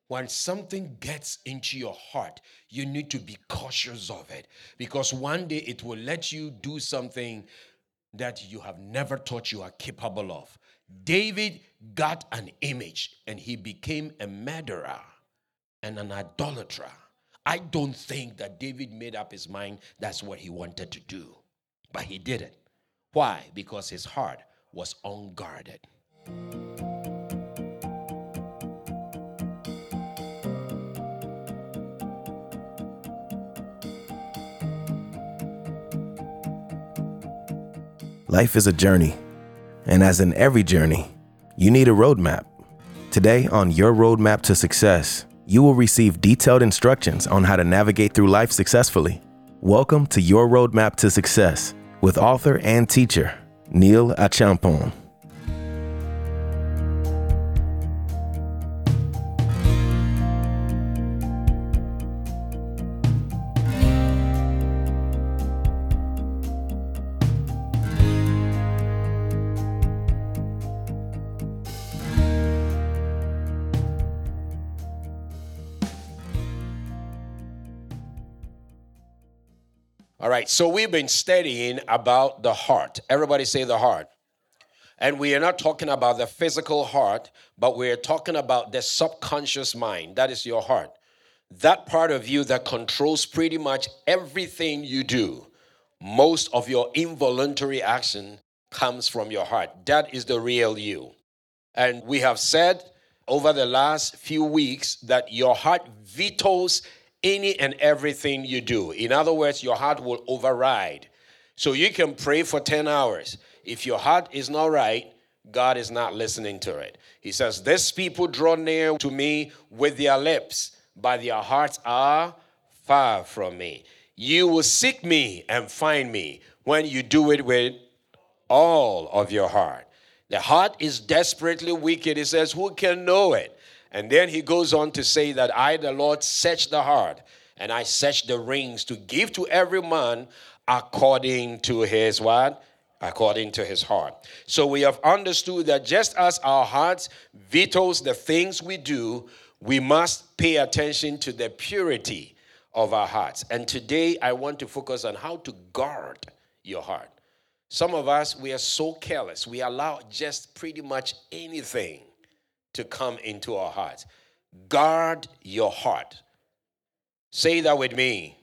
When something gets into your heart, you need to be cautious of it, because one day it will let you do something that you have never thought you are capable of. David got an image and he became a murderer and an idolater. I don't think that David made up his mind that's what he wanted to do, but he did it. Why? Because his heart was unguarded. Life is a journey, and as in every journey, you need a roadmap. Today on Your Roadmap to Success, you will receive detailed instructions on how to navigate through life successfully. Welcome to Your Roadmap to Success with author and teacher, Neil Achampong. All right, so we've been studying about the heart. Everybody say the heart. And we are not talking about the physical heart, but we are talking about the subconscious mind. That is your heart. That part of you that controls pretty much everything you do. Most of your involuntary action comes from your heart. That is the real you. And we have said over the last few weeks that your heart vetoes any and everything you do. In other words, your heart will override. So you can pray for 10 hours. If your heart is not right, God is not listening to it. He says, "These people draw near to me with their lips, but their hearts are far from me. You will seek me and find me when you do it with all of your heart." The heart is desperately wicked. It says, who can know it? And then he goes on to say that I, the Lord, search the heart, and I search the reins to give to every man according to his what? According to his heart. So we have understood that just as our hearts vetoes the things we do, we must pay attention to the purity of our hearts. And today I want to focus on how to guard your heart. Some of us, we are so careless. We allow just pretty much anything to come into our hearts. Guard your heart. Say that with me.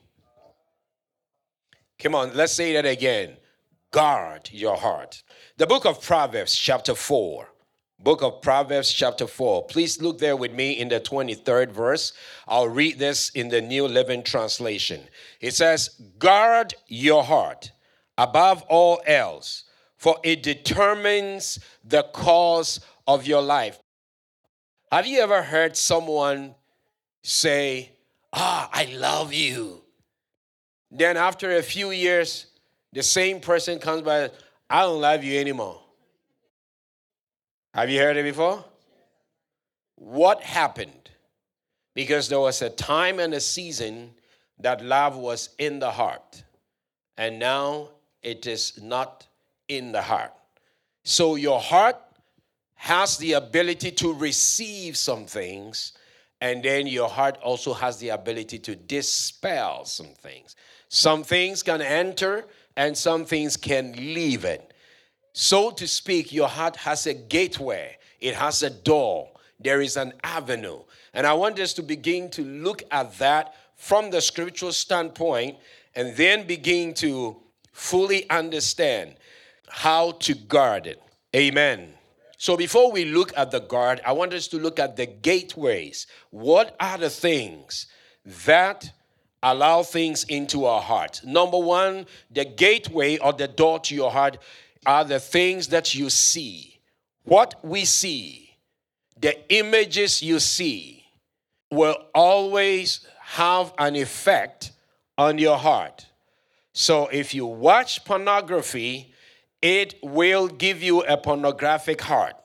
Come on, let's say that again. Guard your heart. The book of Proverbs, chapter 4. Book of Proverbs, chapter 4. Please look there with me in the 23rd verse. I'll read this in the New Living Translation. It says, "Guard your heart above all else, for it determines the course of your life." Have you ever heard someone say, I love you? Then after a few years, the same person comes by, I don't love you anymore. Have you heard it before? What happened? Because there was a time and a season that love was in the heart, and now it is not in the heart. So your heart has the ability to receive some things, and then your heart also has the ability to dispel some things. Some things can enter, and some things can leave it. So to speak, your heart has a gateway. It has a door. There is an avenue. And I want us to begin to look at that from the scriptural standpoint, and then begin to fully understand how to guard it. Amen. So before we look at the guard, I want us to look at the gateways. What are the things that allow things into our heart? Number one, the gateway or the door to your heart are the things that you see. What we see, the images you see, will always have an effect on your heart. So if you watch pornography, it will give you a pornographic heart.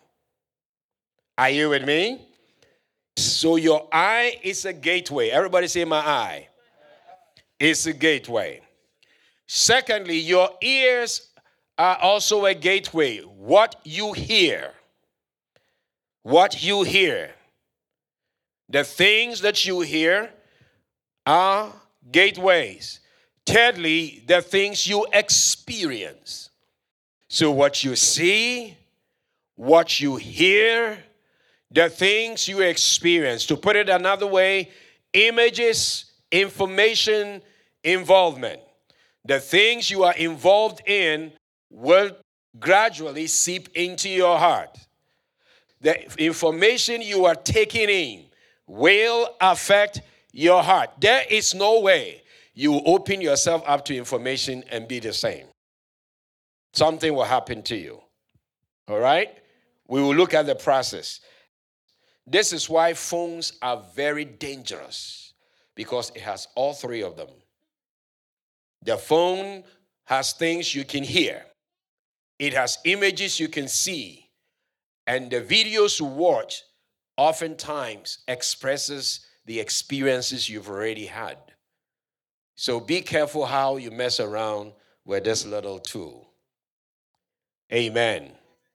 Are you with me? So your eye is a gateway. Everybody say my eye. It's a gateway. Secondly, your ears are also a gateway. What you hear. What you hear. The things that you hear are gateways. Thirdly, the things you experience. So what you see, what you hear, the things you experience. To put it another way, images, information, involvement. The things you are involved in will gradually seep into your heart. The information you are taking in will affect your heart. There is no way you open yourself up to information and be the same. Something will happen to you. All right? We will look at the process. This is why phones are very dangerous, because it has all three of them. The phone has things you can hear. It has images you can see. And the videos you watch oftentimes expresses the experiences you've already had. So be careful how you mess around with this little tool. Amen.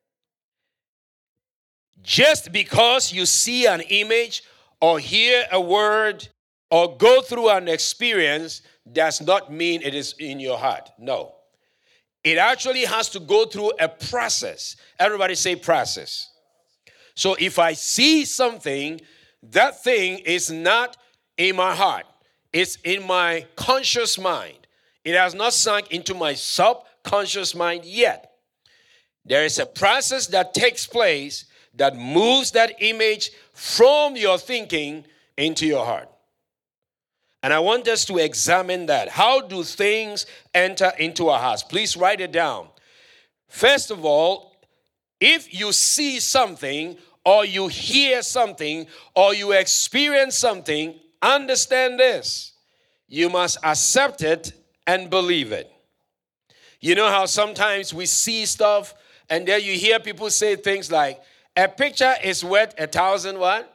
Just because you see an image or hear a word or go through an experience does not mean it is in your heart. No. It actually has to go through a process. Everybody say process. So if I see something, that thing is not in my heart. It's in my conscious mind. It has not sunk into my subconscious mind yet. There is a process that takes place that moves that image from your thinking into your heart. And I want us to examine that. How do things enter into our hearts? Please write it down. First of all, if you see something, or you hear something, or you experience something, understand this. You must accept it and believe it. You know how sometimes we see stuff, and then you hear people say things like, a picture is worth 1,000 what?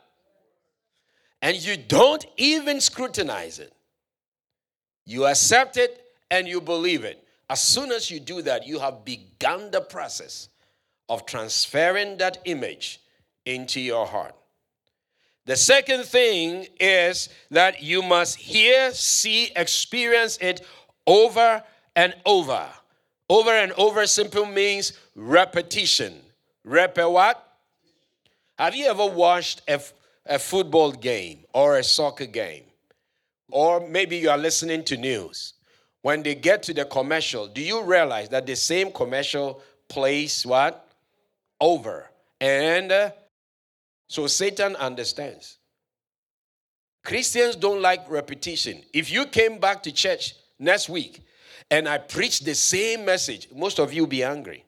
And you don't even scrutinize it. You accept it and you believe it. As soon as you do that, you have begun the process of transferring that image into your heart. The second thing is that you must hear, see, experience it over and over. Over and over simply means repetition. What? Have you ever watched a football game or a soccer game? Or maybe you are listening to news. When they get to the commercial, do you realize that the same commercial plays what? Over. And so Satan understands. Christians don't like repetition. If you came back to church next week and I preached the same message, most of you will be angry.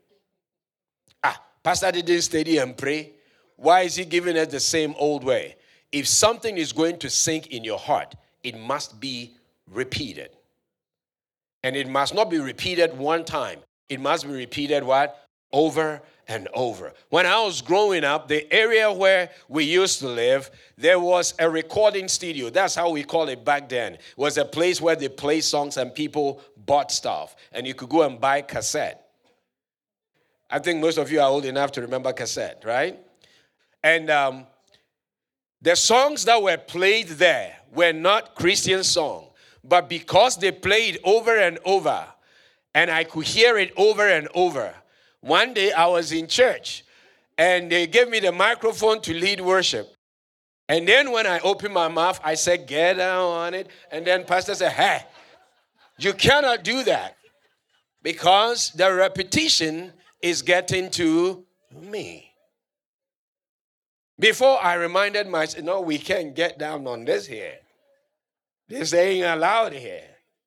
Pastor didn't study and pray. Why is he giving us the same old way? If something is going to sink in your heart, it must be repeated. And it must not be repeated one time. It must be repeated what? Over and over. When I was growing up, the area where we used to live, there was a recording studio. That's how we called it back then. It was a place where they play songs and people bought stuff. And you could go and buy cassette. I think most of you are old enough to remember cassette, right? And the songs that were played there were not Christian songs. But because they played over and over, and I could hear it over and over, one day I was in church, and they gave me the microphone to lead worship. And then when I opened my mouth, I said, get down on it. And then pastor said, hey, you cannot do that, because the repetition is getting to me. Before I reminded myself, no, we can't get down on this here. This ain't allowed here.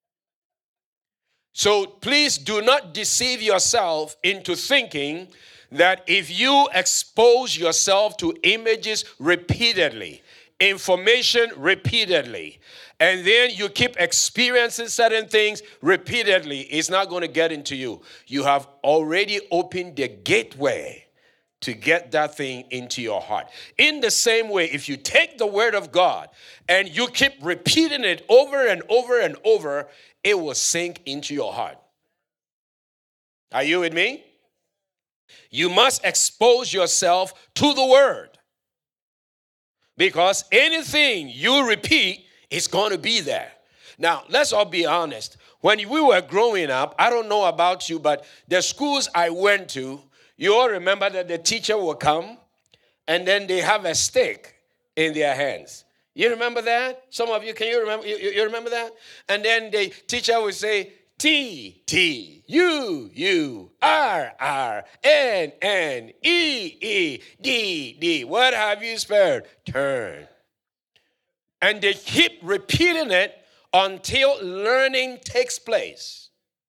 So please do not deceive yourself into thinking that if you expose yourself to images repeatedly, information repeatedly, and then you keep experiencing certain things repeatedly, it's not going to get into you. You have already opened the gateway to get that thing into your heart. In the same way, if you take the word of God and you keep repeating it over and over and over, it will sink into your heart. Are you with me? You must expose yourself to the word. Because anything you repeat is going to be there. Now, let's all be honest. When we were growing up, I don't know about you, but the schools I went to, you all remember that the teacher will come and then they have a stick in their hands. You remember that? Some of you, can you remember? You remember that? And then the teacher would say, T, T, U, U, R, R, N, N, E, E, D, D. What have you spelled? Turn. And they keep repeating it until learning takes place.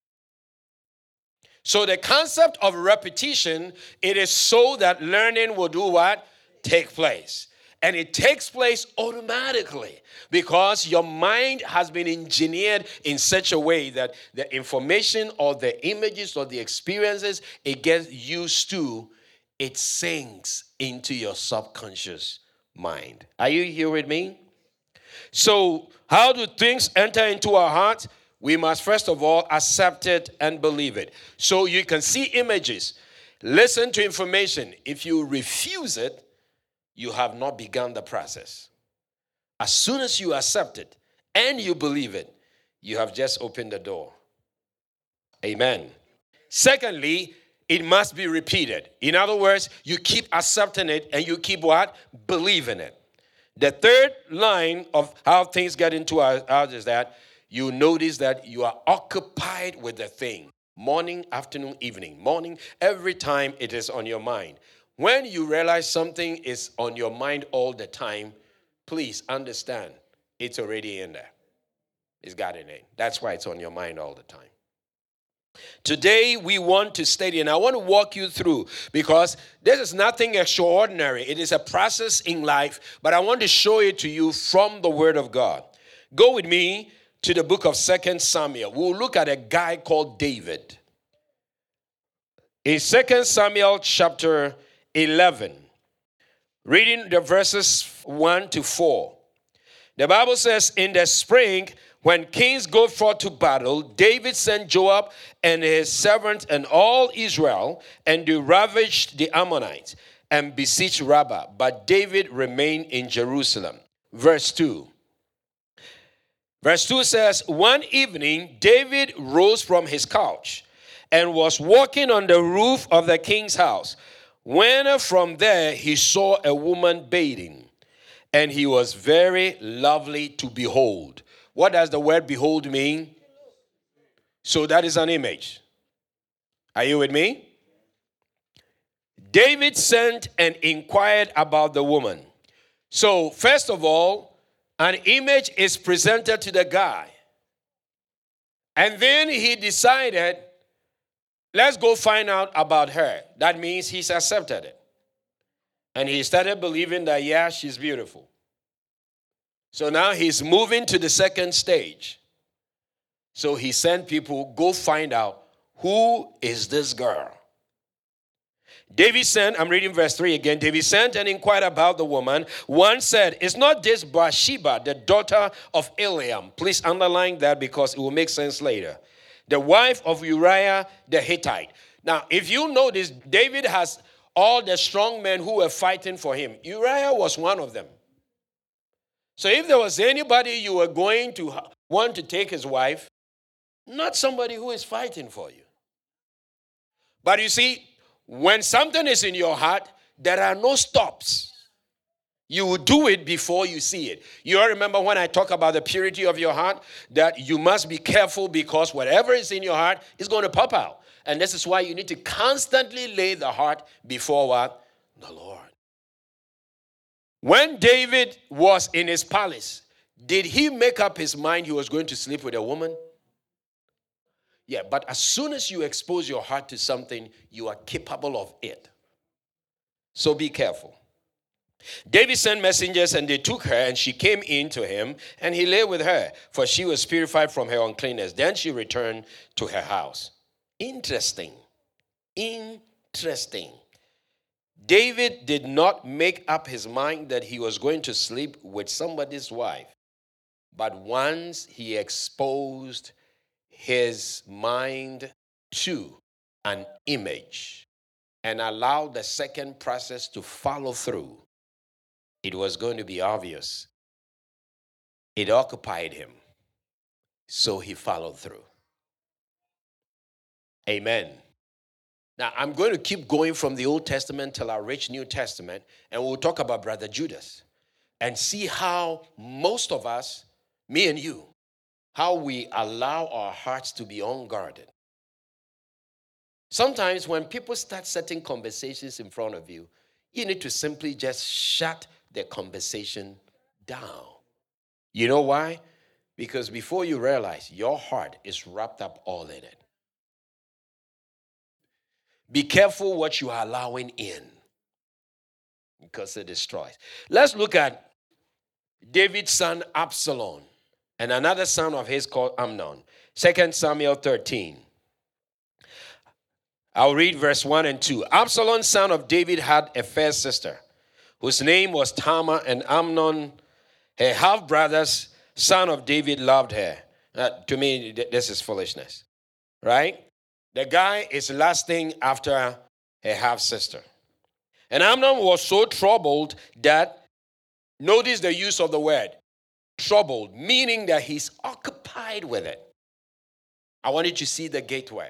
So the concept of repetition, it is so that learning will do what? Take place. And it takes place automatically because your mind has been engineered in such a way that the information or the images or the experiences it gets used to, it sinks into your subconscious mind. Are you here with me? So how do things enter into our hearts? We must first of all accept it and believe it. So you can see images, listen to information. If you refuse it, you have not begun the process. As soon as you accept it and you believe it, you have just opened the door. Amen. Secondly, it must be repeated. In other words, you keep accepting it and you keep what? Believing it. The third line of how things get into our hearts is that you notice that you are occupied with the thing. Morning, afternoon, evening. Morning, every time it is on your mind. When you realize something is on your mind all the time, please understand it's already in there. It's got a name. That's why it's on your mind all the time. Today, we want to study, and I want to walk you through because this is nothing extraordinary. It is a process in life, but I want to show it to you from the Word of God. Go with me to the book of 2 Samuel. We'll look at a guy called David. In 2 Samuel chapter 11, reading the verses 1 to 4. The Bible says, in the spring, when kings go forth to battle, David sent Joab and his servants and all Israel, and they ravaged the Ammonites and besieged Rabbah. But David remained in Jerusalem. Verse 2. Verse 2 says, one evening, David rose from his couch and was walking on the roof of the king's house, when from there he saw a woman bathing, and he was very lovely to behold. What does the word behold mean? So that is an image. Are you with me? David sent and inquired about the woman. So first of all, an image is presented to the guy. And then he decided, let's go find out about her. That means he's accepted it. And he started believing that, yeah, she's beautiful. So now he's moving to the second stage. So he sent people, go find out, who is this girl? David sent, I'm reading verse 3 again. David sent and inquired about the woman. One said, is not this Bathsheba, the daughter of Eliam? Please underline that because it will make sense later. The wife of Uriah the Hittite. Now, if you notice, David has all the strong men who were fighting for him. Uriah was one of them. So if there was anybody you were going to want to take his wife, not somebody who is fighting for you. But you see, when something is in your heart, there are no stops. You will do it before you see it. You all remember when I talk about the purity of your heart, that you must be careful because whatever is in your heart is going to pop out. And this is why you need to constantly lay the heart before what? The Lord. When David was in his palace, did he make up his mind he was going to sleep with a woman? Yeah, but as soon as you expose your heart to something, you are capable of it. So be careful. David sent messengers, and they took her, and she came in to him, and he lay with her, for she was purified from her uncleanness. Then she returned to her house. Interesting. David did not make up his mind that he was going to sleep with somebody's wife. But once he exposed his mind to an image and allowed the second process to follow through, It was going to be obvious. It occupied him. So he followed through. Amen. Now, I'm going to keep going from the Old Testament till I reach New Testament, and we'll talk about Brother Judas and see how most of us, me and you, how we allow our hearts to be unguarded. Sometimes when people start setting conversations in front of you, you need to simply just shut the conversation down. You know why? Because before you realize, your heart is wrapped up all in it. Be careful what you are allowing in, because it destroys. Let's look at David's son Absalom and another son of his called Amnon. 2 Samuel 13. I'll read verse 1 and 2. Absalom, son of David, had a fair sister, whose name was Tamar, and Amnon, her half-brother's son of David, loved her. To me, this is foolishness, right? The guy is lusting after her half-sister. And Amnon was so troubled that, notice the use of the word, troubled, meaning that he's occupied with it. I want you to see the gateway.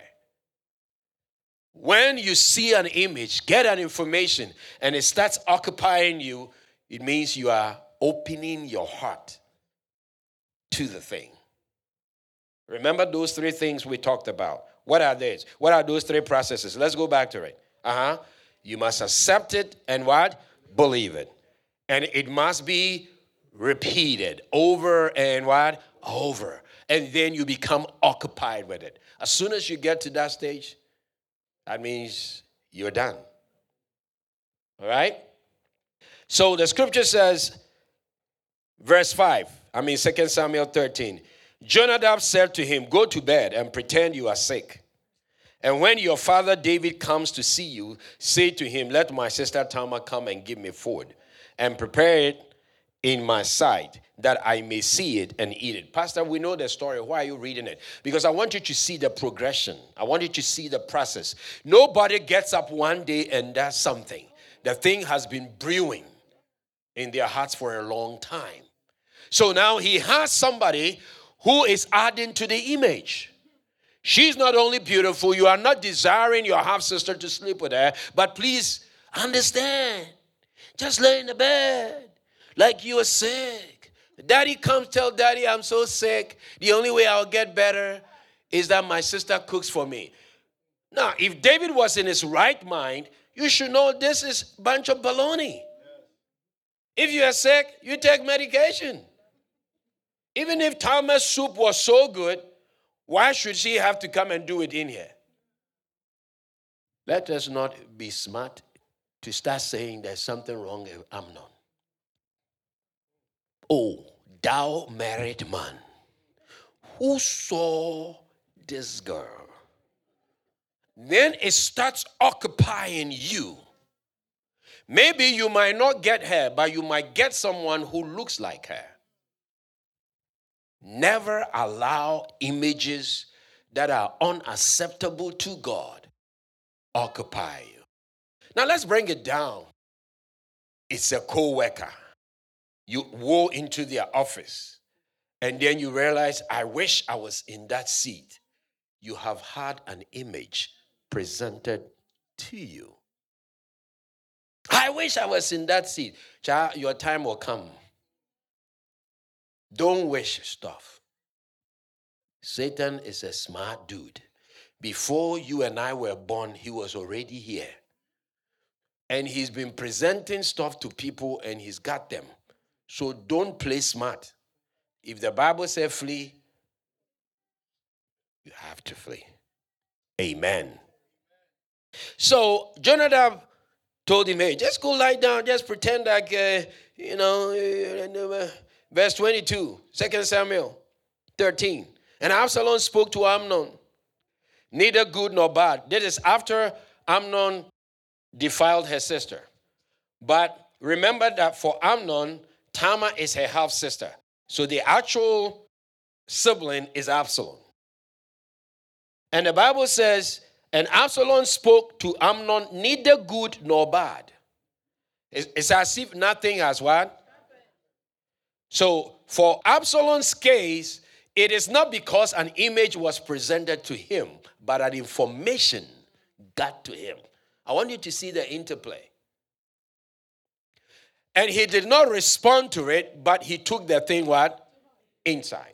When you see an image, get an information, and it starts occupying you, it means you are opening your heart to the thing. Remember those three things we talked about. What are these? What are those three processes? Let's go back to it. You must accept it and what? Believe it. And it must be repeated over and what? Over. And then you become occupied with it. As soon as you get to that stage, that means you're done. All right? So the scripture says, verse 5, 2 Samuel 13. Jonadab said to him, go to bed and pretend you are sick. And when your father David comes to see you, say to him, let my sister Tamar come and give me food, and prepare it in my sight, that I may see it and eat it. Pastor, we know the story. Why are you reading it? Because I want you to see the progression. I want you to see the process. Nobody gets up one day and does something. The thing has been brewing in their hearts for a long time. So now he has somebody who is adding to the image. She's not only beautiful, you are not desiring your half-sister to sleep with her, but please understand, just lay in the bed like you are sick. Daddy comes, tell daddy I'm so sick. The only way I'll get better is that my sister cooks for me. Now, if David was in his right mind, you should know this is a bunch of baloney. If you are sick, you take medication. Even if Tamar's soup was so good, why should she have to come and do it in here? Let us not be smart to start saying there's something wrong with Amnon. Oh, thou married man, who saw this girl? Then it starts occupying you. Maybe you might not get her, but you might get someone who looks like her. Never allow images that are unacceptable to God occupy you. Now let's bring it down. It's a co-worker. You go into their office and then you realize, I wish I was in that seat. You have had an image presented to you. I wish I was in that seat. Child, your time will come. Don't wish stuff. Satan is a smart dude. Before you and I were born, he was already here. And he's been presenting stuff to people and he's got them. So don't play smart. If the Bible says flee, you have to flee. Amen. So Jonadab told him, hey, just go lie down. Just pretend like, verse 22, 2 Samuel 13. And Absalom spoke to Amnon, neither good nor bad. This is after Amnon defiled her sister. But remember that for Amnon, Tamar is her half-sister. So the actual sibling is Absalom. And the Bible says, and Absalom spoke to Amnon neither good nor bad. It's as if nothing has what? So for Absalom's case, it is not because an image was presented to him, but an information got to him. I want you to see the interplay. And he did not respond to it, but he took the thing what? Inside.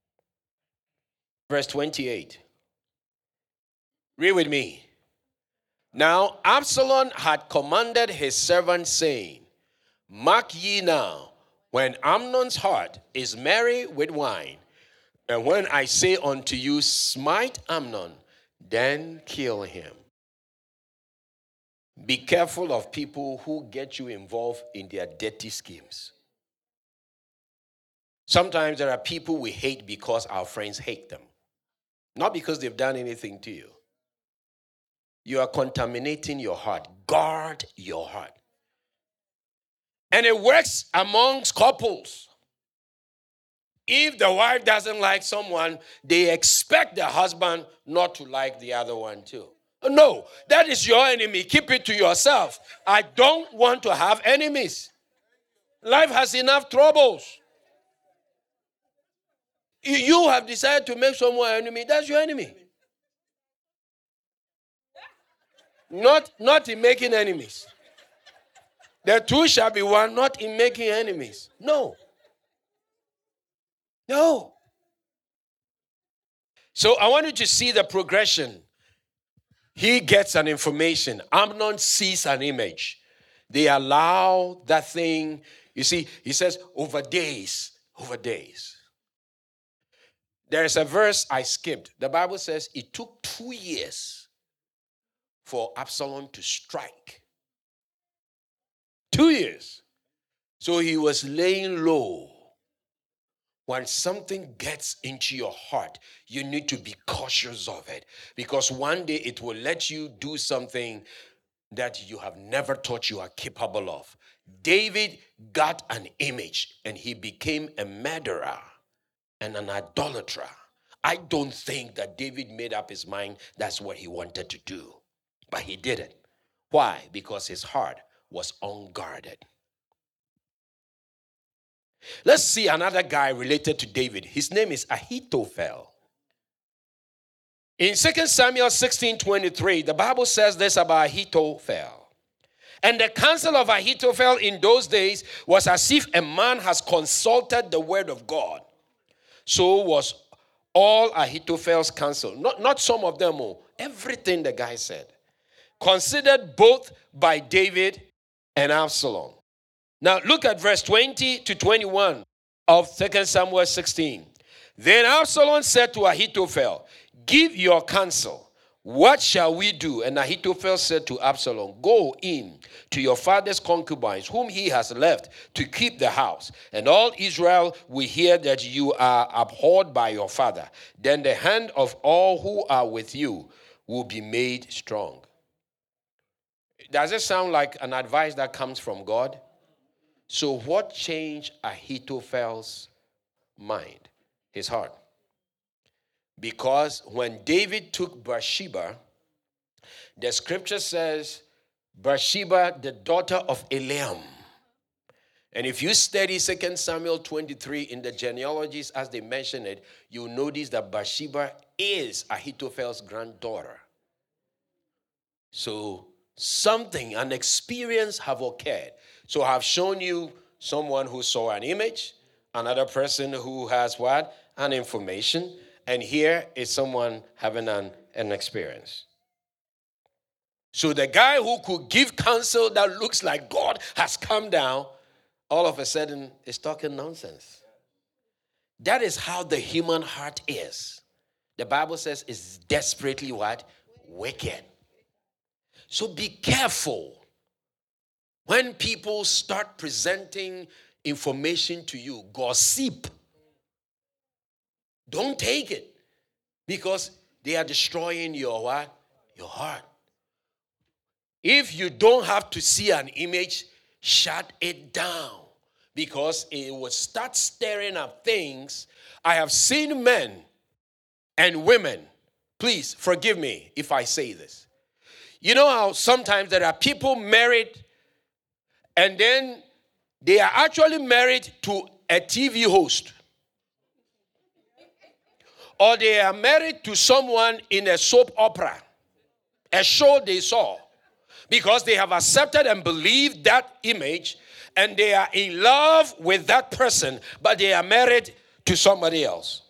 Verse 28. Read with me. Now Absalom had commanded his servants, saying, Mark ye now, when Amnon's heart is merry with wine, and when I say unto you, smite Amnon, then kill him. Be careful of people who get you involved in their dirty schemes. Sometimes there are people we hate because our friends hate them, not because they've done anything to you. You are contaminating your heart. Guard your heart. And it works amongst couples. If the wife doesn't like someone, they expect the husband not to like the other one too. No, that is your enemy. Keep it to yourself. I don't want to have enemies. Life has enough troubles. You have decided to make someone an enemy. That's your enemy. Not in making enemies. The two shall be one, not in making enemies. No. No. So I want you to see the progression. He gets an information. Amnon sees an image. They allow that thing. You see, he says, over days. There is a verse I skipped. The Bible says it took 2 years for Absalom to strike. 2 years. So he was laying low. When something gets into your heart, you need to be cautious of it, because one day it will let you do something that you have never thought you are capable of. David got an image and he became a murderer and an idolater. I don't think that David made up his mind that's what he wanted to do, but he did it. Why? Because his heart was unguarded. Let's see another guy related to David. His name is Ahithophel. In 2 Samuel 16:23, the Bible says this about Ahithophel. And the counsel of Ahithophel in those days was as if a man has consulted the word of God. So was all Ahithophel's counsel. Not some of them, everything the guy said. Considered both by David and Absalom. Now look at verse 20 to 21 of 2 Samuel 16. Then Absalom said to Ahithophel, give your counsel. What shall we do? And Ahithophel said to Absalom, go in to your father's concubines, whom he has left to keep the house. And all Israel will hear that you are abhorred by your father. Then the hand of all who are with you will be made strong. Does it sound like an advice that comes from God? So what changed Ahithophel's mind, his heart? Because when David took Bathsheba, the scripture says, Bathsheba, the daughter of Eliam. And if you study 2 Samuel 23 in the genealogies as they mention it, you'll notice that Bathsheba is Ahithophel's granddaughter. So an experience have occurred. So I've shown you someone who saw an image, another person who has what? An information. And here is someone having an experience. So the guy who could give counsel that looks like God has come down, all of a sudden is talking nonsense. That is how the human heart is. The Bible says it's desperately what? Wicked. So be careful when people start presenting information to you, gossip. Don't take it, because they are destroying your what? Your heart. If you don't have to see an image, shut it down, because it will start stirring up things. I have seen men and women, please forgive me if I say this. You know how sometimes there are people married and then they are actually married to a TV host, or they are married to someone in a soap opera, a show they saw, because they have accepted and believed that image, and they are in love with that person, but they are married to somebody else.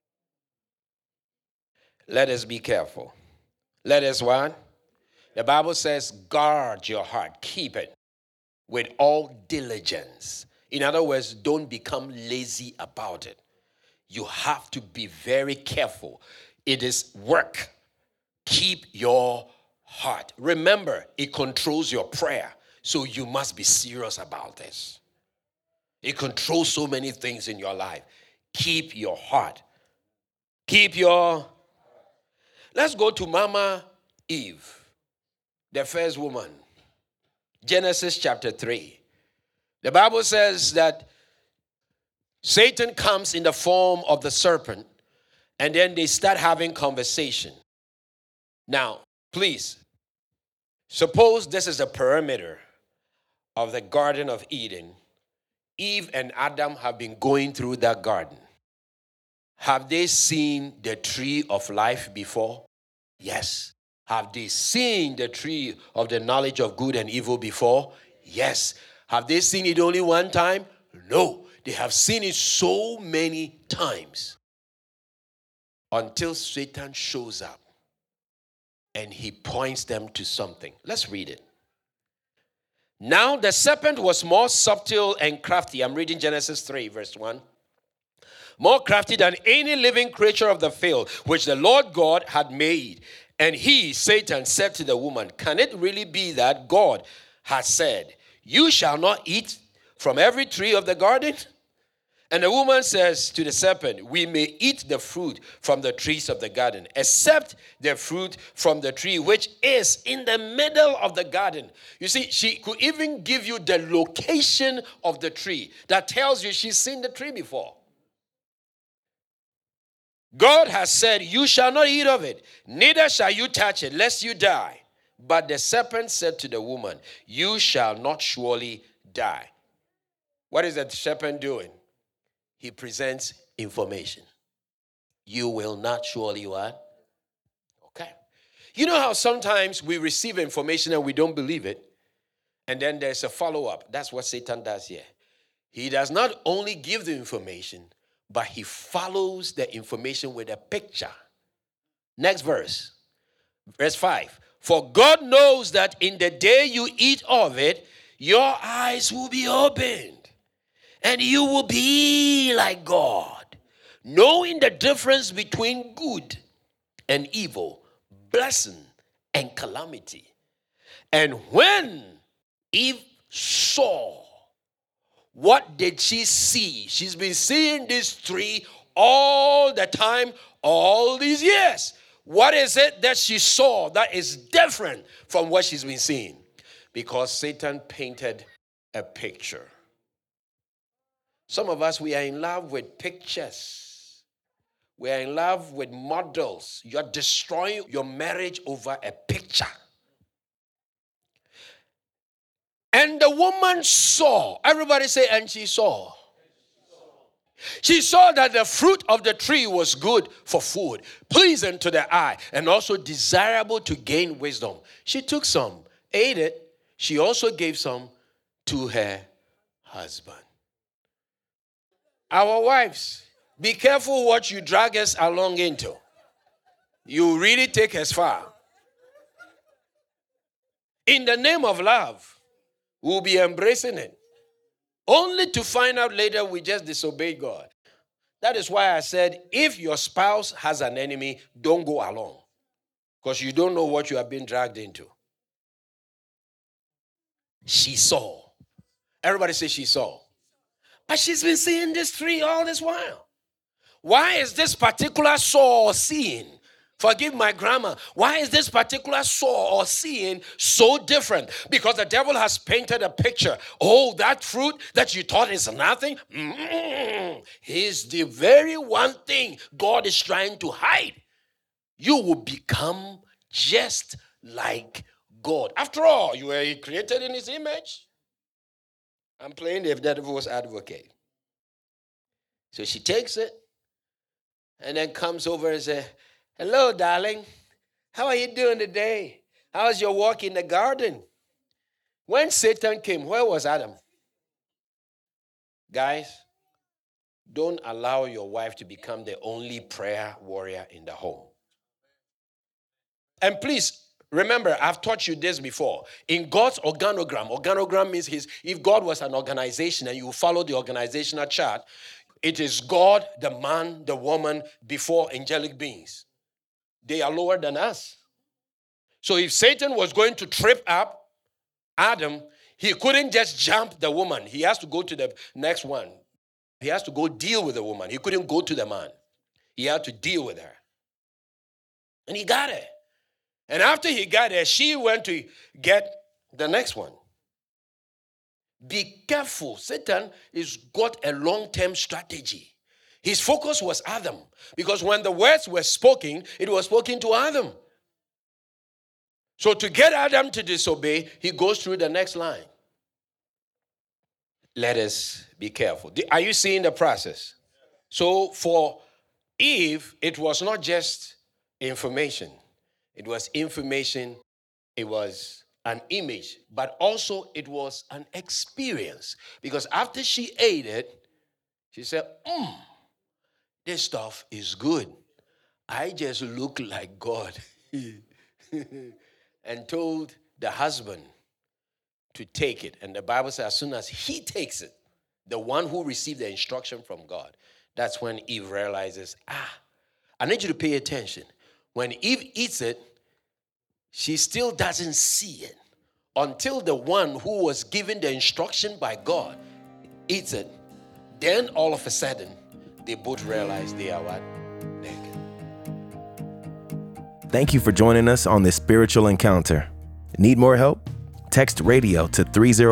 Let us be careful. Let us what? The Bible says, guard your heart. Keep it with all diligence. In other words, don't become lazy about it. You have to be very careful. It is work. Keep your heart. Remember, it controls your prayer. So you must be serious about this. It controls so many things in your life. Keep your heart. Keep your... Let's go to Mama Eve, the first woman. Genesis chapter 3. The Bible says that Satan comes in the form of the serpent, and then they start having conversation. Now, please, suppose this is a perimeter of the Garden of Eden. Eve and Adam have been going through that garden. Have they seen the tree of life before? Yes. Have they seen the tree of the knowledge of good and evil before? Yes. Have they seen it only one time? No. They have seen it so many times until Satan shows up and he points them to something. Let's read it. Now the serpent was more subtle and crafty. I'm reading Genesis 3, verse 1. More crafty than any living creature of the field, which the Lord God had made. And he, Satan, said to the woman, can it really be that God has said, you shall not eat from every tree of the garden? And the woman says to the serpent, we may eat the fruit from the trees of the garden, except the fruit from the tree which is in the middle of the garden. You see, she could even give you the location of the tree. That tells you she's seen the tree before. God has said, you shall not eat of it, neither shall you touch it, lest you die. But the serpent said to the woman, you shall not surely die. What is the serpent doing? He presents information. You will not surely what? Okay. You know how sometimes we receive information and we don't believe it, and then there's a follow-up. That's what Satan does here. He does not only give the information, but he follows the information with a picture. Next verse. Verse 5. For God knows that in the day you eat of it, your eyes will be opened, and you will be like God, knowing the difference between good and evil, blessing and calamity. And when Eve saw, what did she see? She's been seeing this tree all the time, all these years. What is it that she saw that is different from what she's been seeing? Because Satan painted a picture. Some of us, we are in love with pictures. We are in love with models. You're destroying your marriage over a picture. And the woman saw. Everybody say, and she saw. She saw that the fruit of the tree was good for food, pleasing to the eye, and also desirable to gain wisdom. She took some, ate it. She also gave some to her husband. Our wives, be careful what you drag us along into. You really take us far. In the name of love, we'll be embracing it. Only to find out later we just disobeyed God. That is why I said, if your spouse has an enemy, don't go along. Because you don't know what you have been dragged into. She saw. Everybody say she saw. But she's been seeing this tree all this while. Why is this particular saw or seeing? Forgive my grammar. Why is this particular saw or seeing so different? Because the devil has painted a picture. Oh, that fruit that you thought is nothing, is the very one thing God is trying to hide. You will become just like God. After all, you were created in his image. I'm playing the devil's advocate. So she takes it and then comes over and says, hello, darling. How are you doing today? How's your walk in the garden? When Satan came, where was Adam? Guys, don't allow your wife to become the only prayer warrior in the home. And please, remember, I've taught you this before. In God's organogram means if God was an organization and you follow the organizational chart, it is God, the man, the woman, before angelic beings. They are lower than us. So if Satan was going to trip up Adam, he couldn't just jump the woman. He has to go to the next one. He has to go deal with the woman. He couldn't go to the man. He had to deal with her. And he got her. And after he got her, she went to get the next one. Be careful. Satan has got a long-term strategy. His focus was Adam. Because when the words were spoken, it was spoken to Adam. So to get Adam to disobey, he goes through the next line. Let us be careful. Are you seeing the process? So for Eve, it was not just information. It was information. It was an image. But also it was an experience. Because after she ate it, she said, this stuff is good. I just look like God. And told the husband to take it. And the Bible says as soon as he takes it, the one who received the instruction from God, that's when Eve realizes, I need you to pay attention. When Eve eats it, she still doesn't see it until the one who was given the instruction by God eats it. Then all of a sudden, they both realize they are what? Naked. Thank you for joining us on this spiritual encounter. Need more help? Text radio to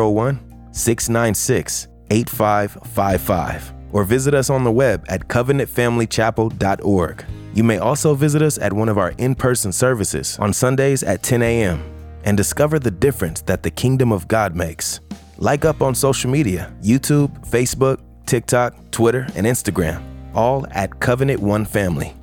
301-696-8555 or visit us on the web at covenantfamilychapel.org. You may also visit us at one of our in-person services on Sundays at 10 a.m. and discover the difference that the kingdom of God makes. Like up on social media, YouTube, Facebook, TikTok, Twitter, and Instagram, all at Covenant One Family.